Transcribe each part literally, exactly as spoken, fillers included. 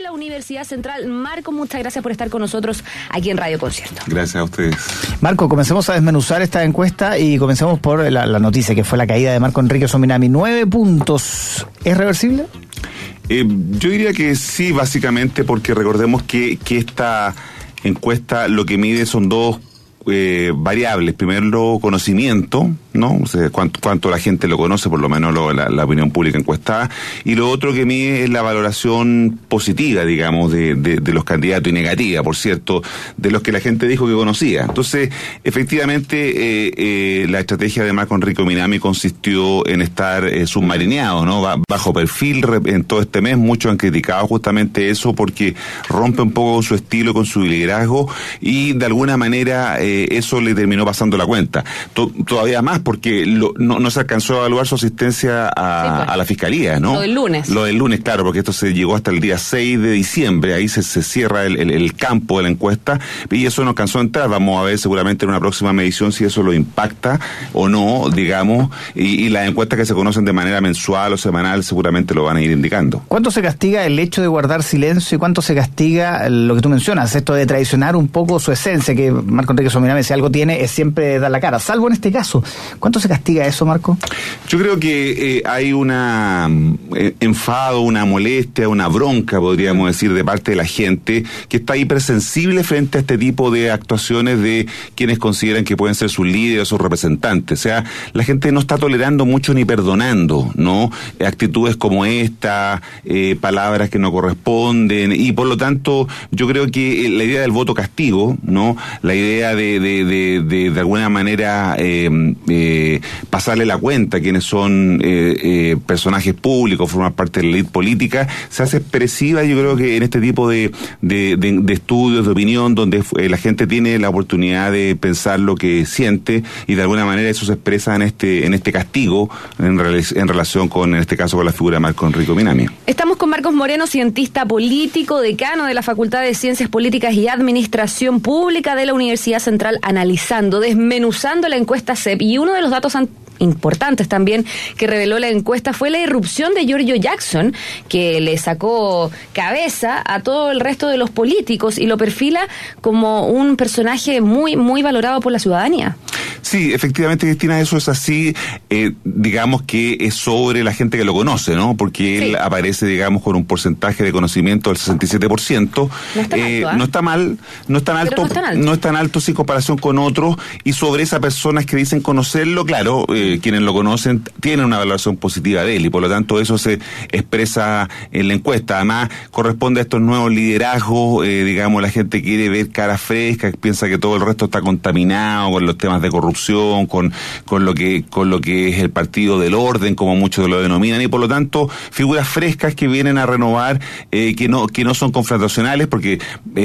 la Universidad Central. Marco, muchas gracias por estar con nosotros aquí en Radio Concierto. Gracias a ustedes. Marco, comencemos a desmenuzar esta encuesta y comencemos por la, la noticia que fue la caída de Marco Enrique Sominami. Nueve puntos. ¿Es reversible? Eh, yo diría que sí, básicamente porque recordemos que, que esta encuesta lo que mide son dos eh, variables. Primero, conocimiento, ¿no? O sea, cuánto, cuánto la gente lo conoce, por lo menos lo, la, la opinión pública encuestada. Y lo otro que mide es la valoración positiva, digamos, de, de, de los candidatos, y negativa, por cierto, de los que la gente dijo que conocía. Entonces, efectivamente, eh, eh, la estrategia de Marco Enrique Sominami consistió en estar eh, submarineado, ¿no? Bajo perfil en todo este mes. Muchos han criticado justamente eso porque rompe un poco con su estilo, con su liderazgo, y de alguna manera eh, eso le terminó pasando la cuenta. To- todavía más porque lo, no, no se alcanzó a evaluar su asistencia a, sí, pues, a la fiscalía, ¿no? Lo del lunes. Lo del lunes, claro, porque esto se llegó hasta el día seis de diciembre, ahí se, se cierra el, el, el campo de la encuesta, y eso no alcanzó a entrar. Vamos a ver seguramente en una próxima medición si eso lo impacta o no, digamos, y, y las encuestas que se conocen de manera mensual o semanal seguramente lo van a ir indicando. ¿Cuánto se castiga el hecho de guardar silencio y cuánto se castiga lo que tú mencionas, esto de traicionar un poco su esencia, que Marco Enrique Sominami, si algo tiene, es siempre dar la cara, salvo en este caso? ¿Cuánto se castiga eso, Marco? Yo creo que eh, hay una eh, enfado, una molestia, una bronca, podríamos decir, de parte de la gente que está hipersensible frente a este tipo de actuaciones de quienes consideran que pueden ser sus líderes o sus representantes. O sea, la gente no está tolerando mucho ni perdonando, ¿no? Actitudes como esta, eh, palabras que no corresponden, y por lo tanto yo creo que la idea del voto castigo, ¿no? La idea de de de de, de alguna manera eh, eh, pasarle la cuenta a quienes son eh, eh, personajes públicos, forman parte de la élite política, se hace expresiva, yo creo que en este tipo de de, de, de estudios, de opinión, donde eh, la gente tiene la oportunidad de pensar lo que siente, y de alguna manera eso se expresa en este en este castigo en, en relación con, en este caso, con la figura de Marco Enrique Sominami. Estamos con Marcos Moreno, cientista político, decano de la Facultad de Ciencias Políticas y Administración Pública de la Universidad Central, analizando, desmenuzando la encuesta C E P. Y uno de los datos an- importantes también que reveló la encuesta fue la irrupción de Giorgio Jackson, que le sacó cabeza a todo el resto de los políticos y lo perfila como un personaje muy, muy valorado por la ciudadanía. Sí, efectivamente, Cristina, eso es así. Eh, digamos que es sobre la gente que lo conoce, ¿no? Porque él sí aparece, digamos, con un porcentaje de conocimiento del sesenta y siete por ciento. No está, eh, alto, ¿eh? no está mal, no es tan alto, no es tan alto, no es tan alto sin comparación con otros, y sobre esas personas que dicen conocerlo, claro, eh, quienes lo conocen tienen una valoración positiva de él, y por lo tanto eso se expresa en la encuesta. Además, corresponde a estos nuevos liderazgos, eh, digamos, la gente quiere ver cara fresca, piensa que todo el resto está contaminado con los temas de corrupción, con con lo que con lo que es el partido del orden, como muchos lo denominan, y por lo tanto figuras frescas que vienen a renovar, eh, que no que no son confrontacionales, porque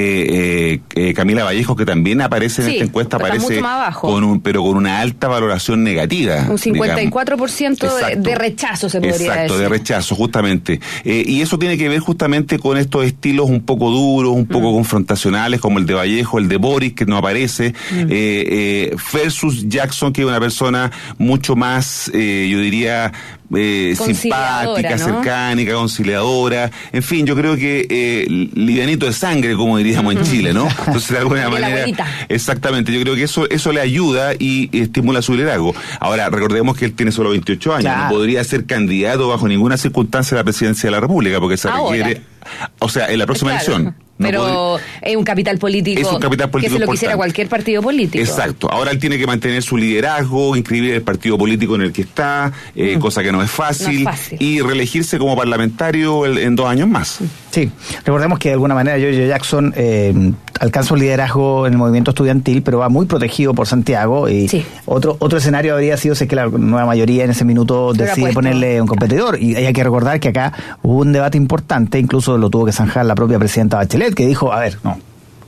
eh, eh, Camila Vallejo, que también aparece en sí, esta encuesta, aparece con un pero con una alta valoración negativa, un cincuenta y cuatro por ciento de, de rechazo, se podría exacto, decir. Exacto, de rechazo, justamente. Eh, y eso tiene que ver justamente con estos estilos un poco duros, un poco mm. confrontacionales, como el de Vallejo, el de Boris, que no aparece, mm. eh, eh, versus Jackson, que es una persona mucho más, eh, yo diría, Eh, simpática, ¿no? cercánica, conciliadora, en fin, yo creo que eh, livianito de sangre, como diríamos en Chile, ¿no? Entonces, de alguna manera, exactamente, yo creo que eso eso le ayuda y estimula su liderazgo. Ahora, recordemos que él tiene solo veintiocho años, claro. No podría ser candidato bajo ninguna circunstancia a la presidencia de la República, porque se Ahora. requiere, o sea, en la próxima claro. elección. No pero podría, es un capital político, es un capital político que se lo importante. Quisiera cualquier partido político. Exacto. Ahora él tiene que mantener su liderazgo, inscribir el partido político en el que está, eh, mm. cosa que no es, fácil, no es fácil, y reelegirse como parlamentario el, en dos años más. Sí, recordemos que de alguna manera Giorgio Jackson eh, alcanza un liderazgo en el movimiento estudiantil, pero va muy protegido por Santiago, y sí. otro otro escenario habría sido si es que la nueva mayoría en ese minuto se decide ponerle un competidor, y hay que recordar que acá hubo un debate importante, incluso lo tuvo que zanjar la propia presidenta Bachelet, que dijo, a ver, no, que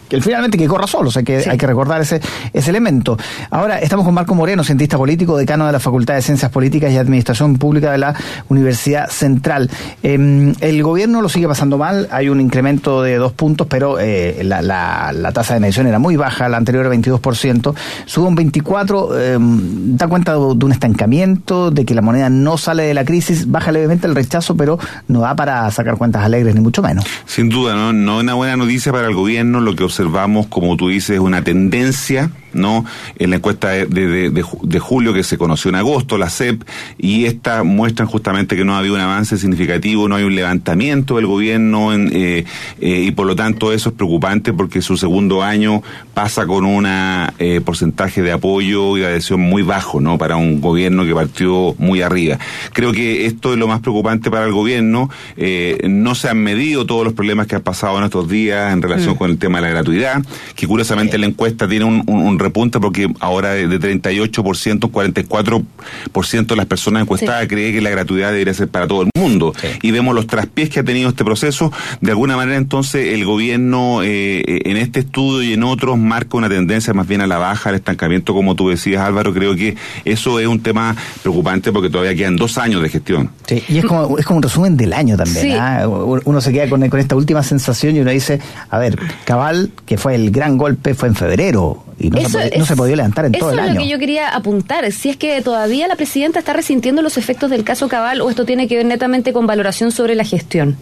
que finalmente que corra solo, o sea, que sí. Hay que recordar ese, ese elemento. Ahora estamos con Marco Moreno, cientista político, decano de la Facultad de Ciencias Políticas y Administración Pública de la Universidad Central. Eh, el gobierno lo sigue pasando mal, hay un incremento de dos puntos, pero eh, la, la, la tasa de medición era muy baja, la anterior era veintidós por ciento, sube un veinticuatro por ciento, eh, da cuenta de, de un estancamiento, de que la moneda no sale de la crisis, baja levemente el rechazo, pero no da para sacar cuentas alegres, ni mucho menos. Sin duda, no, no una buena noticia para el gobierno. Lo que observamos, como tú dices, es una tendencia, ¿no? En la encuesta de, de, de, de julio que se conoció en agosto, la C E P, y esta muestran justamente que no ha habido un avance significativo, no hay un levantamiento del gobierno, en, eh, eh, y por lo tanto eso es preocupante porque su segundo año pasa con un eh, porcentaje de apoyo y de adhesión muy bajo, ¿no? Para un gobierno que partió muy arriba. Creo que esto es lo más preocupante para el gobierno. Eh, no se han medido todos los problemas que han pasado en estos días en relación mm. con el tema de la gratuidad, que curiosamente la encuesta tiene un, un, un repunte porque ahora de treinta y ocho por ciento, cuarenta y cuatro por ciento de las personas encuestadas sí. cree que la gratuidad debería ser para todo el mundo. Sí. Y vemos los traspiés que ha tenido este proceso. De alguna manera, entonces, el gobierno eh, en este estudio y en otros marca una tendencia más bien a la baja, al estancamiento, como tú decías, Álvaro. Creo que eso es un tema preocupante porque todavía quedan dos años de gestión. Sí, y es como, es como un resumen del año también. Sí. ¿eh? Uno se queda con, con esta última sensación y uno dice, a ver, Cabal, que fue el gran golpe, fue en febrero. Y no, se, podía, no se podía levantar en todo el año. Eso es lo que yo quería apuntar. Si es que todavía la presidenta está resintiendo los efectos del caso Cabal, o esto tiene que ver netamente con valoración sobre la gestión.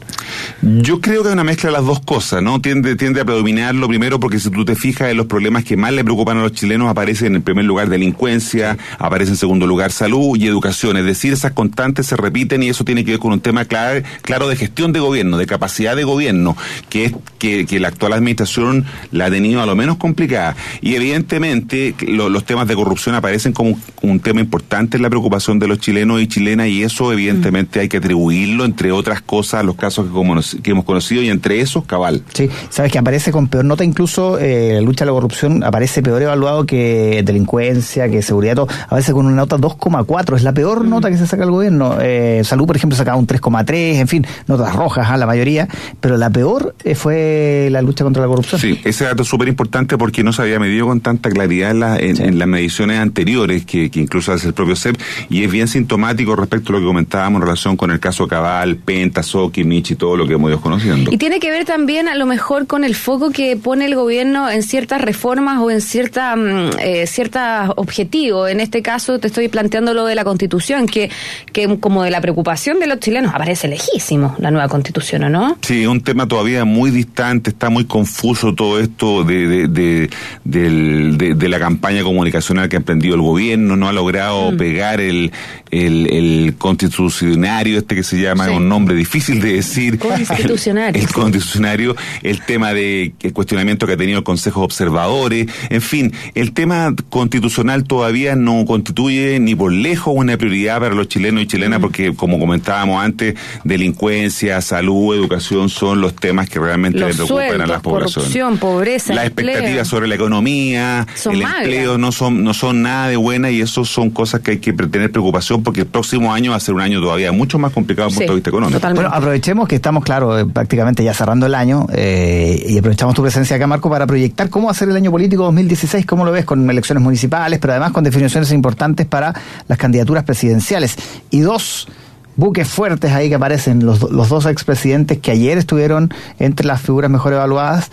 Yo creo que hay una mezcla de las dos cosas, ¿no? Tiende, tiende a predominar lo primero porque si tú te fijas en los problemas que más le preocupan a los chilenos, aparece en el primer lugar delincuencia, aparece en segundo lugar salud y educación. Es decir, esas constantes se repiten y eso tiene que ver con un tema clave, claro de gestión de gobierno, de capacidad de gobierno, que es que, que la actual administración la ha tenido a lo menos complicada. Y evidentemente lo, los temas de corrupción aparecen como un, un tema importante en la preocupación de los chilenos y chilenas, y eso evidentemente mm. hay que atribuirlo, entre otras cosas, a los casos que, como nos, que hemos conocido, y entre esos Cabal. Sí, sabes que aparece con peor nota, incluso eh, la lucha a la corrupción aparece peor evaluado que delincuencia, que seguridad, todo, a veces con una nota dos coma cuatro, es la peor mm. nota que se saca el gobierno. Eh, salud, por ejemplo, sacaba un tres coma tres, en fin, notas rojas a la mayoría, pero la peor eh, fue la lucha contra la corrupción. Sí, ese dato es súper importante porque no se había medido con tanta claridad en, la, en, sí. en las mediciones anteriores que, que incluso hace el propio C E P, y es bien sintomático respecto a lo que comentábamos en relación con el caso Cabal, Penta, Soki, Michi, todo lo que hemos ido conociendo. Y tiene que ver también a lo mejor con el foco que pone el gobierno en ciertas reformas o en cierta eh, ciertos objetivos. En este caso te estoy planteando lo de la Constitución, que, que como de la preocupación de los chilenos aparece lejísimo la nueva Constitución, ¿o no? Sí, un tema todavía muy distante, está muy confuso todo esto de, de, de, de, de, de la campaña comunicacional que ha emprendido el gobierno, no ha logrado mm. pegar el, el, el constitucionario, este que se llama, sí. un nombre difícil de decir. Constitucionario. El, el constitucionario, el tema de el cuestionamiento que ha tenido el Consejo de Observadores, en fin, el tema constitucional todavía no constituye ni por lejos una prioridad para los chilenos y chilenas, mm. porque como comentábamos antes, delincuencia, salud, educación son los temas que realmente los le preocupan sueldos, a las poblaciones. Corrupción, pobreza, las empleo. Expectativas sobre la economía, son el magras. Empleo no son no son nada de buenas, y eso son cosas que hay que tener preocupación porque el próximo año va a ser un año todavía mucho más complicado desde el sí, punto de vista económico. Totalmente. Bueno, aprovechemos que estamos, claro, eh, prácticamente ya cerrando el año eh, y aprovechamos tu presencia acá, Marco, para proyectar cómo va a ser el año político dos mil dieciséis, cómo lo ves, con elecciones municipales, pero además con definiciones importantes para las candidaturas presidenciales. Y dos buques fuertes ahí que aparecen, los, los dos expresidentes que ayer estuvieron entre las figuras mejor evaluadas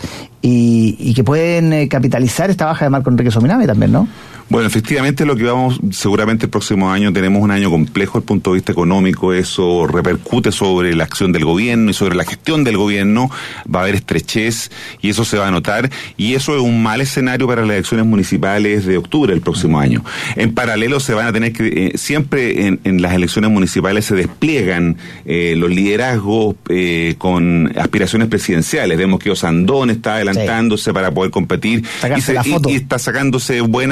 y, y que pueden eh, capitalizar esta baja de Marco Enrique Sominami también, ¿no? Bueno, efectivamente lo que vamos, seguramente el próximo año tenemos un año complejo desde el punto de vista económico, eso repercute sobre la acción del gobierno y sobre la gestión del gobierno, va a haber estrechez y eso se va a notar, y eso es un mal escenario para las elecciones municipales de octubre del próximo año. En paralelo se van a tener que, eh, siempre en, en las elecciones municipales se despliegan eh, los liderazgos eh, con aspiraciones presidenciales, vemos que Osandón está adelantándose sí. para poder competir y, se, la foto. Y, y está sacándose buenas notas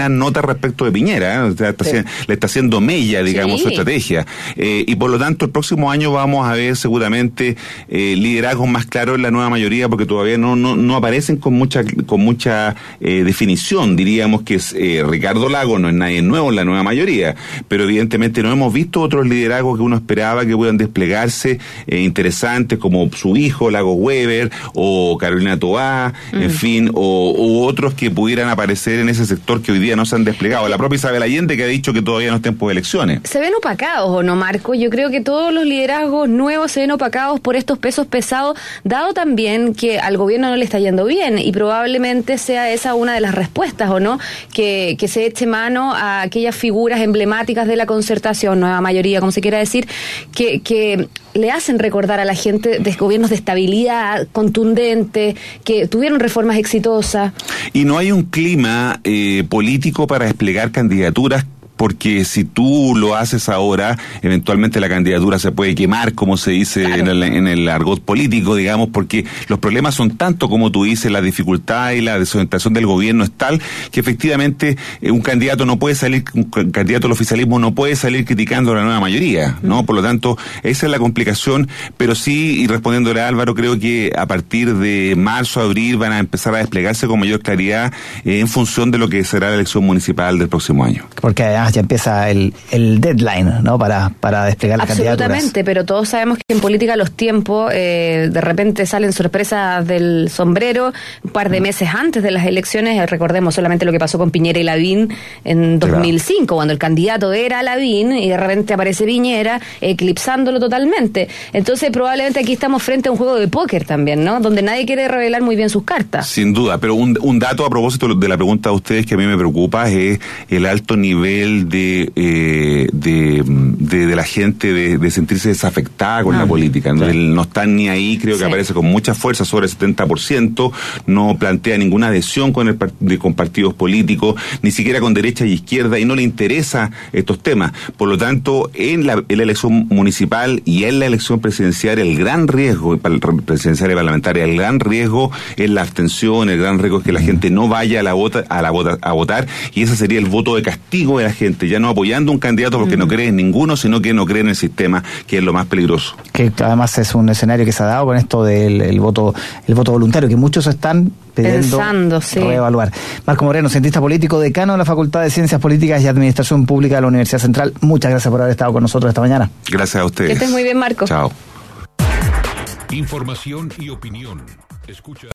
respecto de Piñera, ¿eh? O sea, está, sí. le está haciendo mella, digamos, sí. su estrategia. Eh, y por lo tanto, el próximo año vamos a ver seguramente eh, liderazgos más claros en la nueva mayoría, porque todavía no no, no aparecen con mucha con mucha eh, definición. Diríamos que es, eh, Ricardo Lagos no es nadie nuevo en la nueva mayoría, pero evidentemente no hemos visto otros liderazgos que uno esperaba que puedan desplegarse, eh, interesantes, como su hijo, Lagos Weber, o Carolina Toá, mm. en fin, o u otros que pudieran aparecer en ese sector que hoy día no se han desplegado. La propia Isabel Allende, que ha dicho que todavía no está en elecciones. ¿Se ven opacados o no, Marco? Yo creo que todos los liderazgos nuevos se ven opacados por estos pesos pesados, dado también que al gobierno no le está yendo bien, y probablemente sea esa una de las respuestas, ¿o no? Que, que se eche mano a aquellas figuras emblemáticas de la concertación, nueva mayoría, como se quiera decir, que, que le hacen recordar a la gente de gobiernos de estabilidad contundente, que tuvieron reformas exitosas. Y no hay un clima eh, político para desplegar candidaturas, porque si tú lo haces ahora, eventualmente la candidatura se puede quemar, como se dice claro. en, el, en el argot político, digamos, porque los problemas son tanto, como tú dices, la dificultad y la desorientación del gobierno es tal que efectivamente eh, un candidato no puede salir, un candidato al oficialismo no puede salir criticando a la nueva mayoría, ¿no? Mm. Por lo tanto, esa es la complicación, pero sí, y respondiéndole a Álvaro, creo que a partir de marzo, abril van a empezar a desplegarse con mayor claridad eh, en función de lo que será la elección municipal del próximo año. Porque además ya empieza el, el deadline, ¿no? Para, para desplegar las candidaturas. Absolutamente, pero todos sabemos que en política los tiempos, eh, de repente salen sorpresas del sombrero un par de meses antes de las elecciones. Recordemos solamente lo que pasó con Piñera y Lavín en dos mil cinco, claro. cuando el candidato era Lavín y de repente aparece Piñera, eclipsándolo totalmente. Entonces probablemente aquí estamos frente a un juego de póker también, ¿no? Donde nadie quiere revelar muy bien sus cartas. Sin duda, pero un, un dato a propósito de la pregunta de ustedes que a mí me preocupa es el alto nivel de eh, de, de de la gente de, de sentirse desafectada con ah, la política. ¿no? Sí. no están ni ahí, creo que sí. aparece con mucha fuerza, sobre el setenta por ciento, no plantea ninguna adhesión con el de, con partidos políticos, ni siquiera con derecha y izquierda, y no le interesa estos temas. Por lo tanto, en la, en la elección municipal y en la elección presidencial, el gran riesgo, presidencial y parlamentaria, el gran riesgo es la abstención, el gran riesgo es que la gente no vaya a la vota, a la vota, a votar, y ese sería el voto de castigo de la gente. Ya no apoyando un candidato porque mm. no cree en ninguno, sino que no cree en el sistema, que es lo más peligroso. Que además es un escenario que se ha dado con esto del el voto el voto voluntario, que muchos están pidiendo Pensando, sí. reevaluar. Marco Moreno, cientista político, decano de la Facultad de Ciencias Políticas y Administración Pública de la Universidad Central. Muchas gracias por haber estado con nosotros esta mañana. Gracias a ustedes. Que estés muy bien, Marco. Chao. Información y opinión. Escucha.